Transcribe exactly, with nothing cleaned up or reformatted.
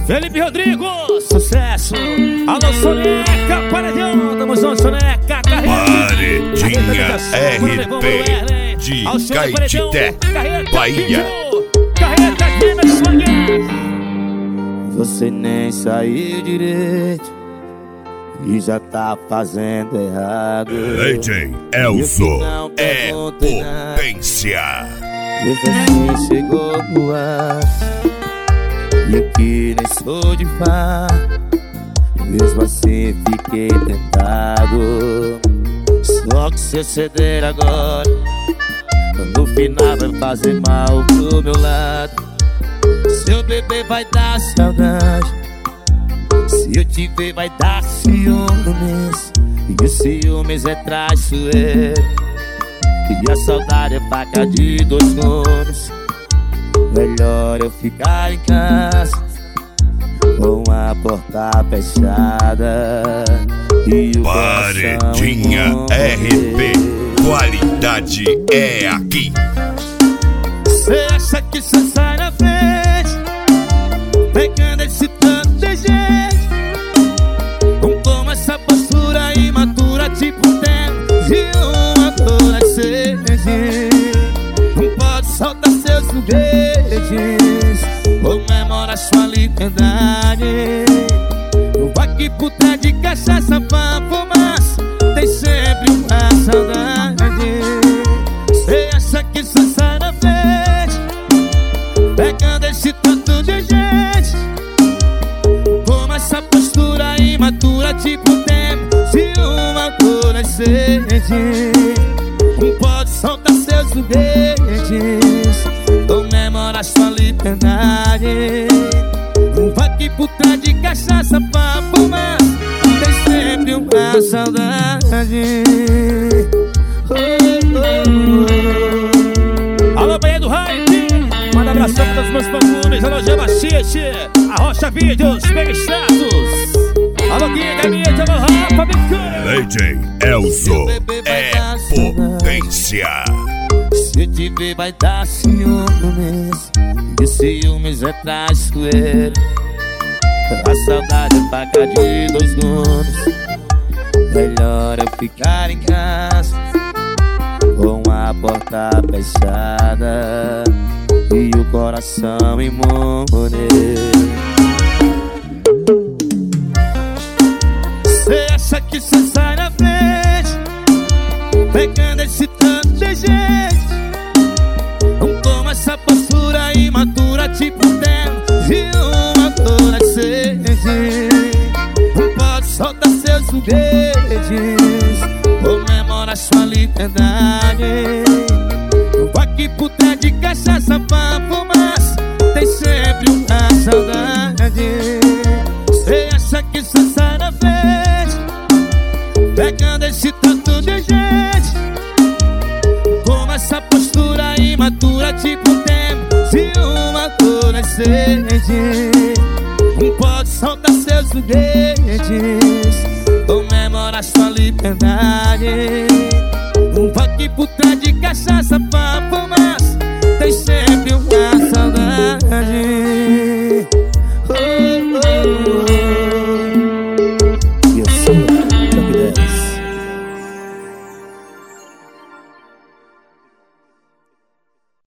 Felipe Rodrigo, sucesso. Alô, Soneca, paredão, tamo junto, Soneca, Paredinha R P de Caetité, Bahia. Carreta aqui, meu sonho. Você nem saiu direito e já tá fazendo errado. Leitem Elzo é potência. Mesmo assim chegou no ar, e eu que nem sou de fá, mesmo assim fiquei tentado. Só que se eu ceder agora, no final vai fazer mal pro meu lado. Seu bebê vai dar saudade, se eu te ver vai dar ciúmes, e o ciúmes é traiçoeiro, e a saudade é faca de dois gumes. Melhor eu ficar em casa, com a porta fechada e o Paredinha R P, qualidade é aqui. Cê acha que cê sai na frente, pegando esse tanto de gente, com essa postura imatura, tipo tempo de uma adolescente. Não pode soltar seus foguetes, comemora sua liberdade. Vai que puta de cachaça pra fumaça, tem sempre uma saudade. Cê acha que cê sai na frente, pegando esse tanto de gente, com essa postura imatura, tipo tempo de uma adolescente. Não pode soltar seus foguetes, comemora sua liberdade. Vai que puta de cachaça pra fumar, tem sempre uma saudade. Oh, oh, oh. Alô, Bahia do Hype, manda abração para os meus fã-clubes. Alô, Gema Xixi, a Rocha Vídeos, Bem Status. Alô, Guinga, Mídia, alô, Rafa, Bicana. Leitem Elzo é potência. Se eu te ver vai dar ciúmes, e ciúmes é traiçoeiro, a saudade é faca de dois gumes. Melhor eu ficar em casa, com a porta fechada e o coração imune. Cê acha que cê sai na frente, pegando esse tanto de gente, com essa postura imatura, tipo tempo de uma adolescente. Não pode soltar seus foguetes, comemora sua liberdade. Vai que puta de cachaça pra fumaça, tem sempre uma saudade. Cê acha que cê sai na frente, pegando esse tanto de gente, com essa postura imatura, tipo tempo de uma adolescente. Não pode soltar seus foguetes, comemora sua liberdade. Vai que puta de cachaça pra